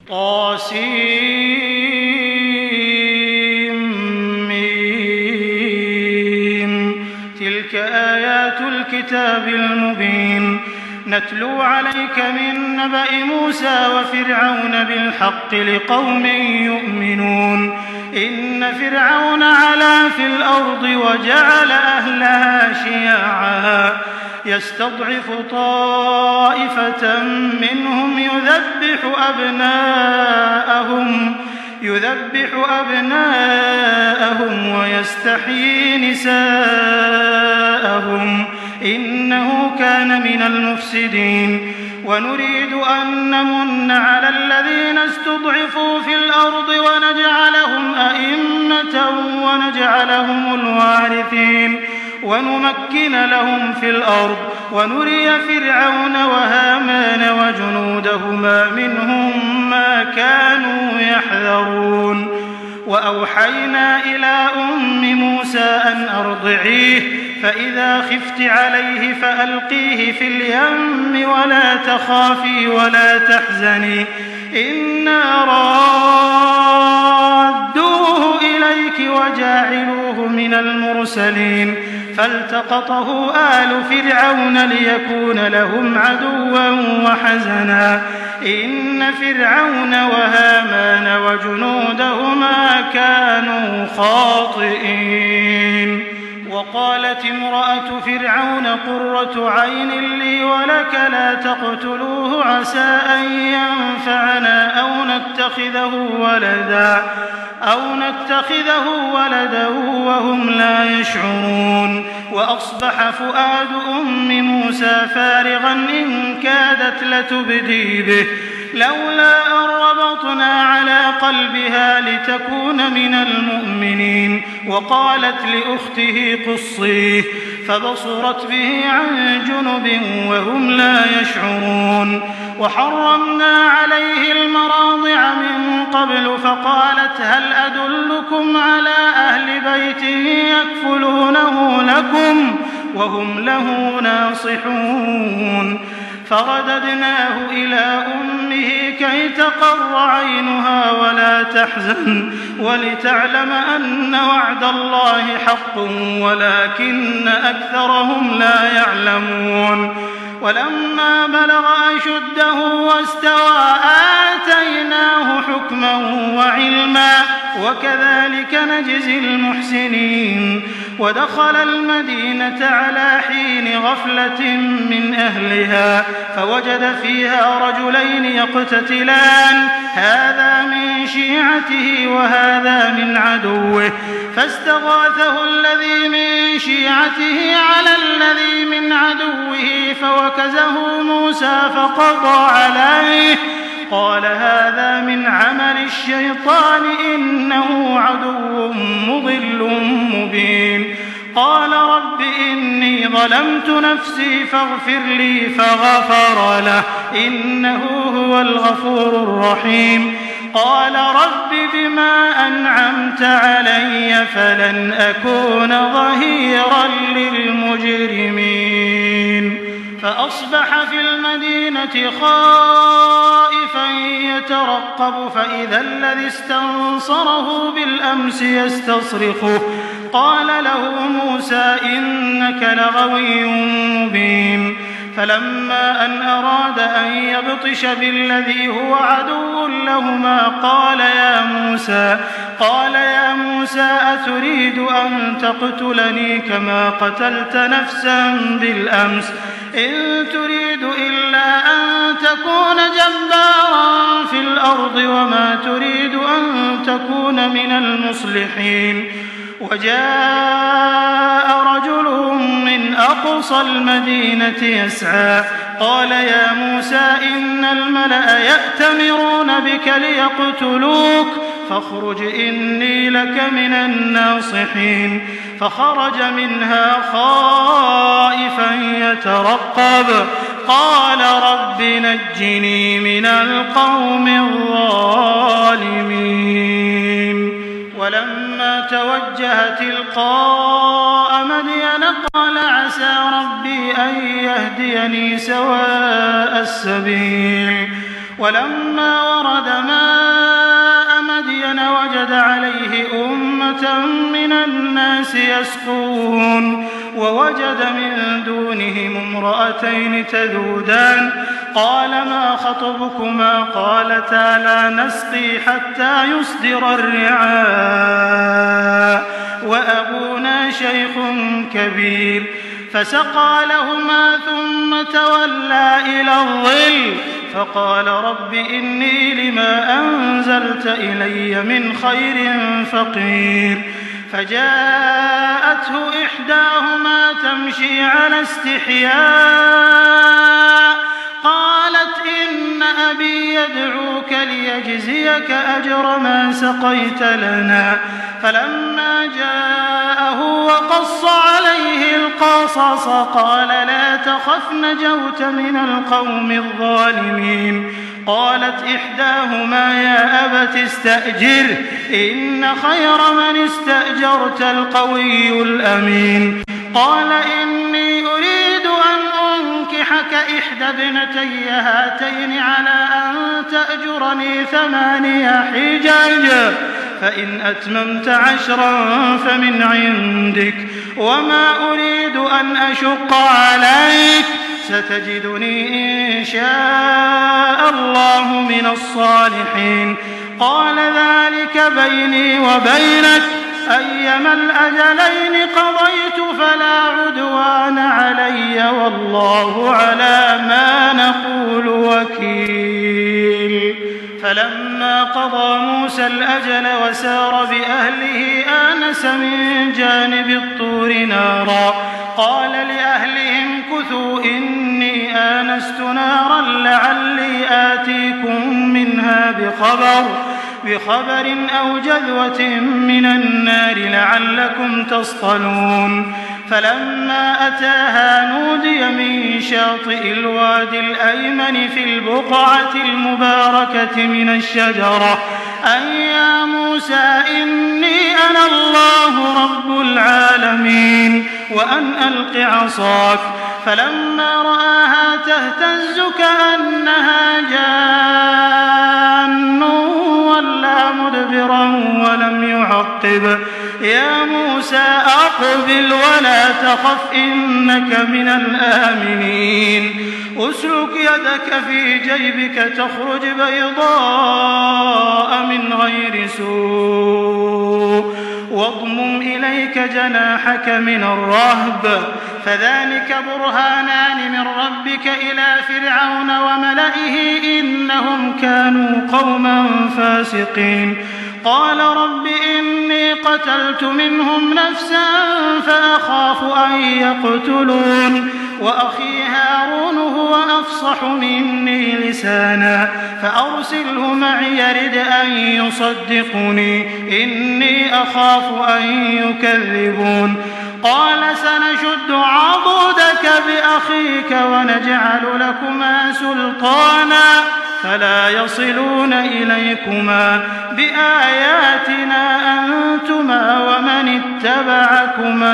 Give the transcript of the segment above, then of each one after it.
طاسيم تلك آيات الكتاب المبين نتلو عليك من نبأ موسى وفرعون بالحق لقوم يؤمنون إن فرعون علا في الأرض وجعل أهلها شيعا يستضعف طائفة منهم يذبح أبناءهم ويستحيي نساءهم إنه كان من المفسدين ونريد أن نمن على الذين استضعفوا في الأرض ونجعلهم أئمة ونجعلهم الوارثين ونمكن لهم في الأرض ونري فرعون وهامان وجنودهما منهم ما كانوا يحذرون وأوحينا إلى أم موسى أن أرضعيه فإذا خفت عليه فألقيه في اليم ولا تخافي ولا تحزني إنا رادوه إليك وجاعلوه من المرسلين فالتقطه آل فرعون ليكون لهم عدوا وحزنا إن فرعون وهامان وجنودهما كانوا خاطئين وقالت امرأة فرعون قرة عين لي ولك لا تقتلوه عسى أن ينفعنا أو نتخذه ولدا وهم لا يشعرون وأصبح فؤاد أم موسى فارغا إن كادت لتبدي به لولا أن ربطنا على قلبها لتكون من المؤمنين وقالت لأخته قصيه فبصرت به عن جنب وهم لا يشعرون وحرمنا عليه المراضع من قبل فقالت هل أدلكم على أهل بيت يكفلونه لكم وهم له ناصحون فرددناه إلى أمه كي تقر عينها ولا تحزن ولتعلم أن وعد الله حق ولكن أكثرهم لا يعلمون ولما بلغ أشده واستوى آتيناه حكما وعلما وكذلك نجزي المحسنين ودخل المدينة على حين غفلة من أهلها فوجد فيها رجلين يقتتلان هذا من شيعته وهذا من عدوه فاستغاثه الذي من شيعته على الذي من عدوه فوكزه موسى فقضى عليه قال هذا من عمل الشيطان إنه عدو مضل مبين قال رب إني ظلمت نفسي فاغفر لي فغفر له إنه هو الغفور الرحيم قال رب بما أنعمت علي فلن أكون ظهيرا للمجرمين فأصبح في المدينة خائفا يترقب فإذا الذي استنصره بالأمس يستصرخه قال له موسى إنك لغوي مبين فلما أن أراد أن يبطش بالذي هو عدو لهما قال يا موسى أتريد أن تقتلني كما قتلت نفسا بالأمس إن تريد إلا أن تكون جبارا في الأرض وما تريد أن تكون من المصلحين وجاء رجل من أقصى المدينة يسعى قال يا موسى إن الملأ يأتمرون بك ليقتلوك فاخرج إني لك من الناصحين فخرج منها خائفا يترقب قال رب نجني من القوم الظالمين ولما توجه تلقاء مدين قال عسى ربي أن يهديني سواء السبيل ولما ورد ماء فوجد عليه أمة من الناس يسقون ووجد من دونهم امرأتين تذودان قال ما خطبكما قالتا لا نسقي حتى يصدر الرعاء وأبونا شيخ كبير فسقى لهما ثم تولى إلى الظل فقال رب إني لما أنزلت إلي من خير فقير فجاءته إحداهما تمشي على استحياء قالت إن أبي يدعوك ليجزيك أجر ما سقيت لنا فلما جاءه وقص عليه القصص قال لا تخف نجوت من القوم الظالمين قالت إحداهما يا أبت استأجره إن خير من استأجرت القوي الأمين قال إني أريد أن أنكحك إحدى ابنتي هاتين على أن تأجرني 8 حجج فإن أتممت 10 فمن عندك وما أريد أن أشق عليك ستجدني إن شاء الله من الصالحين قال ذلك بيني وبينك أيما الأجلين قضيت فلا عدوان علي والله على ما نقول وكيل فلما قضى موسى الأجل وسار بأهله آنس من جانب الطور نارا قال لأهلهم كثوا إني آنست نارا لعلي آتيكم منها بخبر أو جذوة من النار لعلكم تصطلون فلما أتاها نودي من شاطئ الوادي الأيمن في البقعة المباركة من الشجرة أن يا موسى إني أنا الله رب العالمين وأن ألق عصاك فلما رآها تهتز كأنها جان ولا مدبرا ولم يعقب يا موسى أقبل ولا تخف إنك من الآمنين أسلك يدك في جيبك تخرج بيضاء من غير سوء واضمم إليك جناحك من الرهب فذلك برهانان من ربك إلى فرعون وملئه إنهم كانوا قوما فاسقين قال رب إني قتلت منهم نفسا فأخاف أن يقتلون وأخي هارون هو أفصح مني لسانا فأرسله معي يرد أن يصدقني إني أخاف أن يكذبون قال سنشد عضدك بأخيك ونجعل لكما سلطانا فلا يصلون إليكما بآياتنا أنتما ومن اتبعكما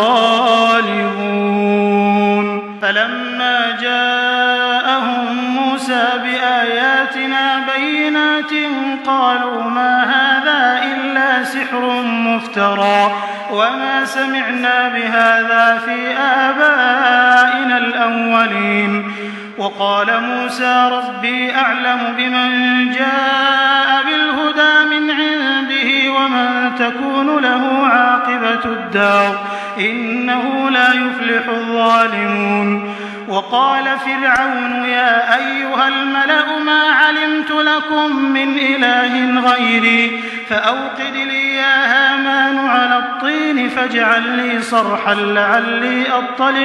الغالبون فلما جاءهم موسى بآياتنا بينات قالوا ما هذا إلا سحر مفترى وما سمعنا بهذا في آبائنا الأولين وقال موسى ربي أعلم بمن جاء بالهدى من عنده ومن تكون له عاقبة الدار إنه لا يفلح الظالمون وقال فرعون يا أيها الملأ ما علمت لكم من إله غيري فأوقد لي يا هامان على الطين فاجعل لي صرحا لعلي أطلع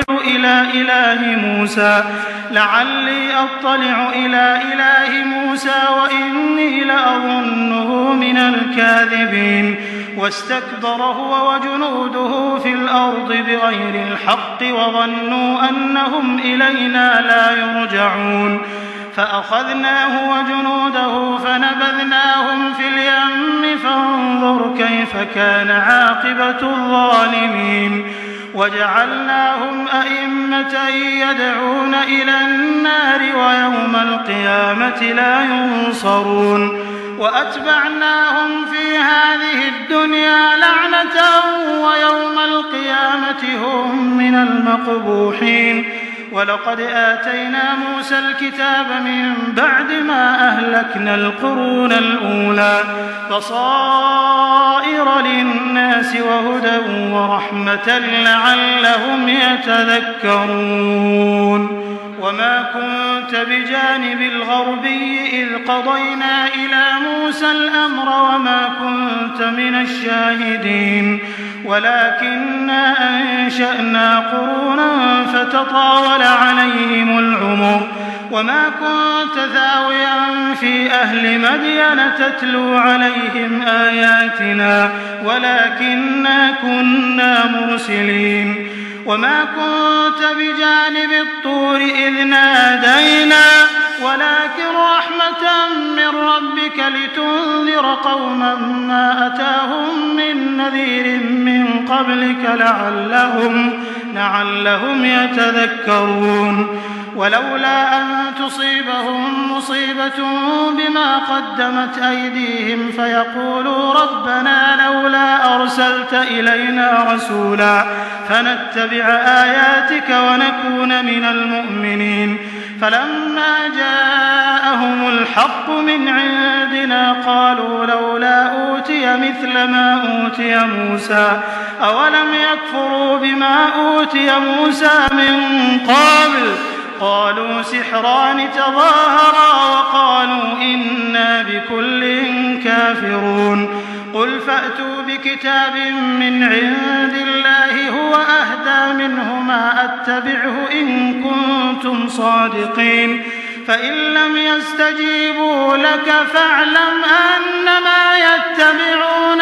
إلى إله موسى وإني لأظنه من الكاذبين واستكبر هو وجنوده في الأرض بغير الحق وظنوا أنهم إلينا لا يرجعون فأخذناه وجنوده فنبذناهم في اليم فانظر كيف كان عاقبة الظالمين وجعلناهم أئمة يدعون إلى النار ويوم القيامة لا ينصرون وأتبعناهم في هذه الدنيا لعنة ويوم القيامة هم من المقبوحين. ولقد آتينا موسى الكتاب من بعد ما أهلكنا القرون الأولى بصائر للناس وهدى ورحمة لعلهم يتذكرون. وما كنت بجانب الغربي إذ قضينا إلى موسى الأمر وما كنت من الشاهدين ولكننا أنشأنا قرونا فتطاول عليهم العمر وما كنت ثاويا في أهل مدين تتلو عليهم آياتنا ولكننا كنا مرسلين. وما كنت بجانب الطور إذ نادينا ولكن رحمة من ربك لتنذر قوما ما أتاهم من نذير من قبلك لعلهم يتذكرون. ولولا أن تصيبهم مصيبة بما قدمت أيديهم فيقولوا ربنا لولا أرسلت إلينا رسولا فنتبع آياتك ونكون من المؤمنين. فلما جاءهم الحق من عندنا قالوا لولا أوتي مثل ما أوتي موسى أولم يكفروا بما أوتي موسى من قبل قالوا سحران تظاهرا وقالوا إنا بكل كافرون. قل فأتوا بكتاب من عند الله هو أهدى منهما أتبعه إن كنتم صادقين. فإن لم يستجيبوا لك فاعلم أنما يتبعون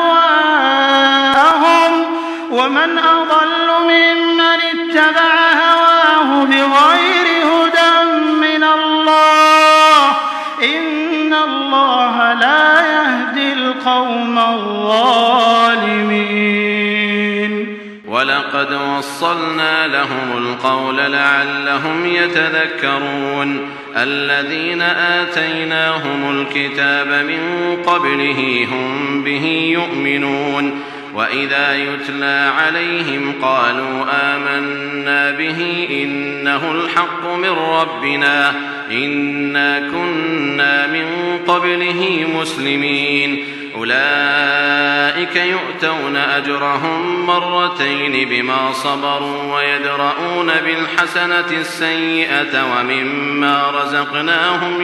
أهواءهم ومن أضل ممن اتبع هواه بغير هدى من الله إن الله لا يهدي القوم الظالمين. ولقد وصلنا لهم القول لعلهم يتذكرون. الذين آتيناهم الكتاب من قبله هم به يؤمنون وإذا يتلى عليهم قالوا آمنا به إنه الحق من ربنا إنا كنا من قبله مسلمين. أولئك يؤتون أجرهم مرتين بما صبروا ويدرؤون بالحسنة السيئة ومما رزقناهم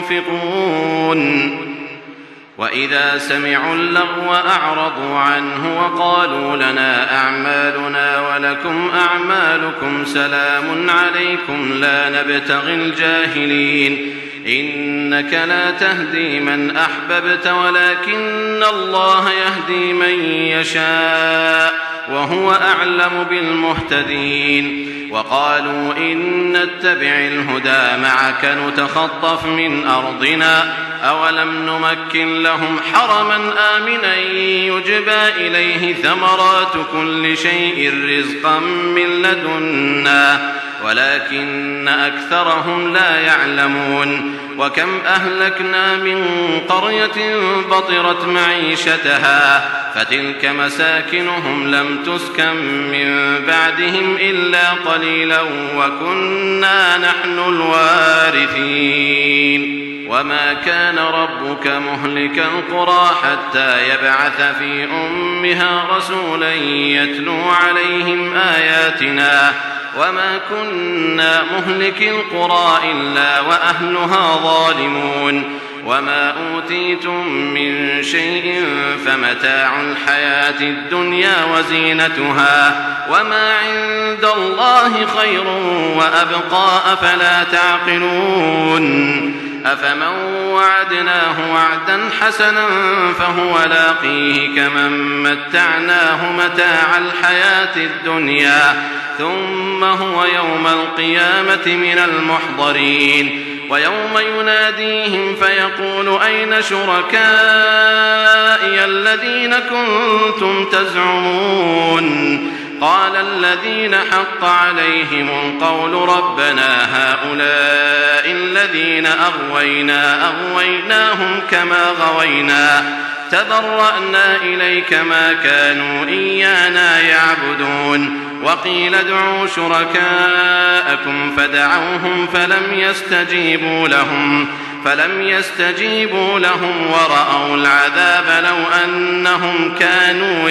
ينفقون. وإذا سمعوا اللغو أعرضوا عنه وقالوا لنا أعمالنا ولكم أعمالكم سلام عليكم لا نبتغي الجاهلين. إنك لا تهدي من أحببت ولكن الله يهدي من يشاء وهو أعلم بالمهتدين. وقالوا إن نتبع الهدى معك نتخطف من أرضنا أولم نمكن لهم حرما آمنا يجبى إليه ثمرات كل شيء رزقا من لدنا ولكن أكثرهم لا يعلمون. وكم أهلكنا من قرية بطرت معيشتها فتلك مساكنهم لم تسكن من بعدهم إلا قليلا وكنا نحن الوارثين. وما كان ربك مهلك القرى حتى يبعث في أمها رسولا يتلو عليهم آياتنا وما كنا مهلك القرى إلا وأهلها ظالمون. وما أوتيتم من شيء فمتاع الحياة الدنيا وزينتها وما عند الله خير وأبقى أفلا تعقلون. أفمن وعدناه وعدا حسنا فهو لاقيه كمن متعناه متاع الحياة الدنيا ثم هو يوم القيامة من المحضرين. ويوم يناديهم فيقول أين شركائي الذين كنتم تزعمون قال الذين حق عليهم القول ربنا هؤلاء الذين أغويناهم كما غوينا تبرأنا إليك ما كانوا إيانا يعبدون وقيل ادعوا شركاءكم فدعوهم فلم يستجيبوا لهم ورأوا العذاب لو أنهم كانوا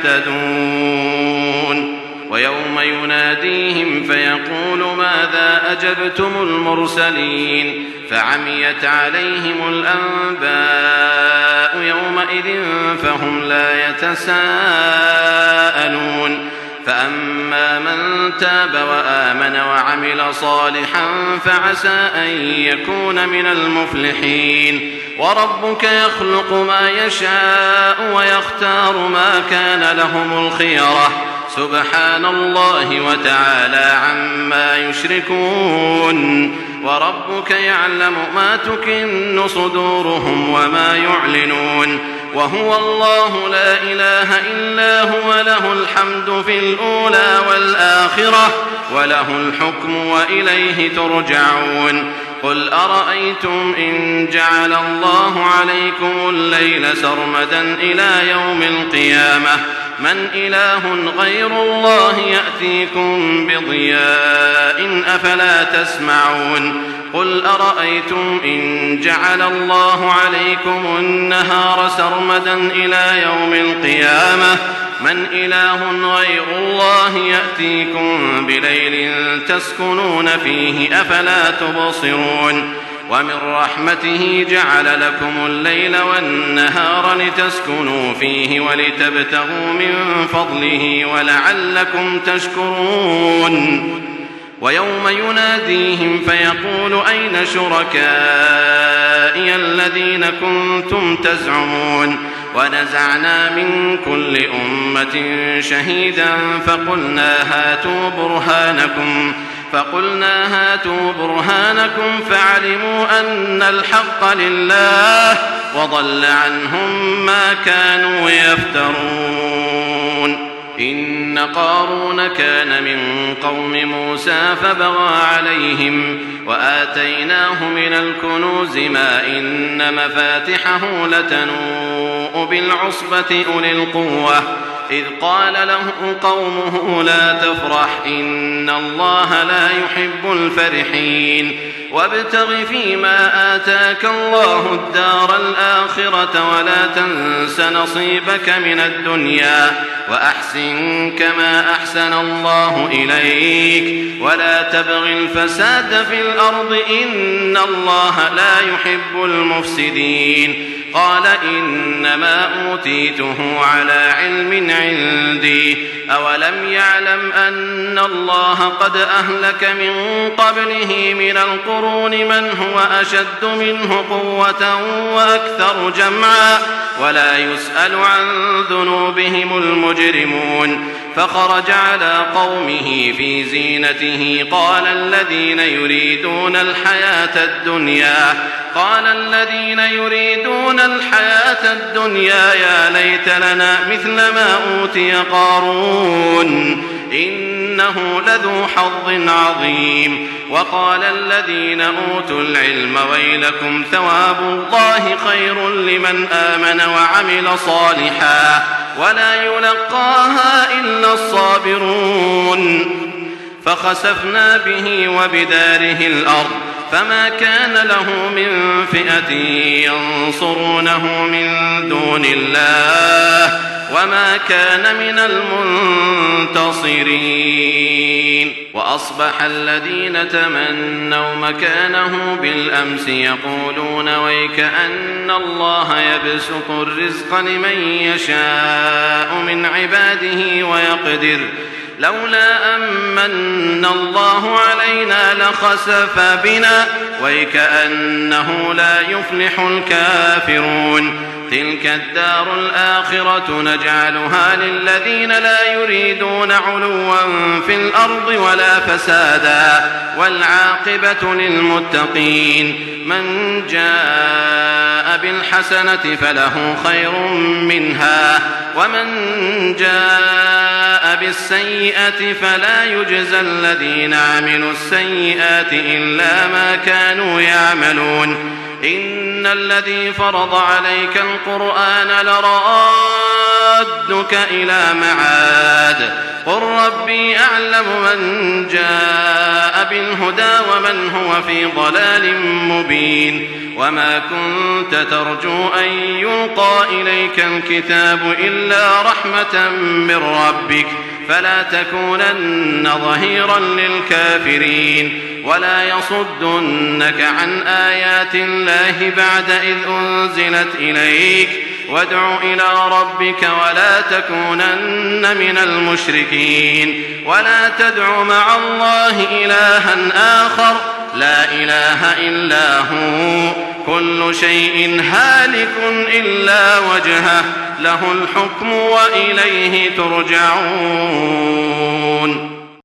يهتدون ويوم يناديهم فيقول ماذا أجبتم المرسلين فعميت عليهم الأنباء يومئذ فهم لا يتساءلون فأما من تاب وآمن وعمل صالحا فعسى أن يكون من المفلحين وربك يخلق ما يشاء ويختار ما كان لهم الخيرة سبحان الله وتعالى عما يشركون وربك يعلم ما تكن صدورهم وما يعلنون وهو الله لا إله إلا هو له الحمد في الأولى والآخرة وله الحكم وإليه ترجعون قل أرأيتم إن جعل الله عليكم الليل سرمدا إلى يوم القيامة من إله غير الله يأتيكم بضياء أفلا تسمعون قل أرأيتم إن جعل الله عليكم النهار سرمدا إلى يوم القيامة من إله غير الله يأتيكم بليل تسكنون فيه أفلا تبصرون ومن رحمته جعل لكم الليل والنهار لتسكنوا فيه ولتبتغوا من فضله ولعلكم تشكرون ويوم يناديهم فيقول أين شركائي الذين كنتم تزعمون ونزعنا من كل أمة شهيدا فقلنا هاتوا برهانكم فعلموا أن الحق لله وضل عنهم ما كانوا يفترون إن قارون كان من قوم موسى فبغى عليهم وآتيناه من الكنوز ما إن مفاتحه لتنوء بالعصبة أولي القوة إذ قال له قومه لا تفرح إن الله لا يحب الفرحين وابتغ فيما آتاك الله الدار الآخرة ولا تنس نصيبك من الدنيا وأحسن كما أحسن الله إليك ولا تبغ الفساد في الأرض إن الله لا يحب المفسدين قال إنما أوتيته على علم عندي أولم يعلم أن الله قد أهلك من قبله من القرون من هو أشد منه قوة وأكثر جمعا ولا يسأل عن ذنوبهم المجرمون فخرج على قومه في زينته قال الذين يريدون الحياة الدنيا يا ليت لنا مثل ما أوتي قارون إنه لذو حظ عظيم وقال الذين أوتوا العلم ويلكم ثواب الله خير لمن آمن وعمل صالحا ولا يلقاها إلا الصابرون فخسفنا به وبداره الأرض فما كان له من فئة ينصرونه من دون الله وما كان من المنتصرين وأصبح الذين تمنوا مكانه بالأمس يقولون ويكأن الله يبسط الرزق لمن يشاء من عباده ويقدر لولا أمن الله علينا لخسف بنا ويكأنه لا يفلح الكافرون تلك الدار الآخرة نجعلها للذين لا يريدون علوا في الأرض ولا فسادا والعاقبة للمتقين من جاء بالحسنة فله خير منها ومن جاء بالسيئة فلا يجزى الذين عملوا السيئات إلا ما كانوا يعملون إن الذي فرض عليك القرآن لرادك إلى معاد قل ربي أعلم من جاء بالهدى ومن هو في ضلال مبين وما كنت ترجو أن يلقى إليك الكتاب إلا رحمة من ربك فلا تكونن ظهيرا للكافرين ولا يصدنك عن آيات الله بعد إذ أنزلت إليك وادع إلى ربك ولا تكونن من المشركين ولا تدع مع الله إلها آخر لا إله إلا هو كل شيء هالك إلا وجهه له الحكم وإليه ترجعون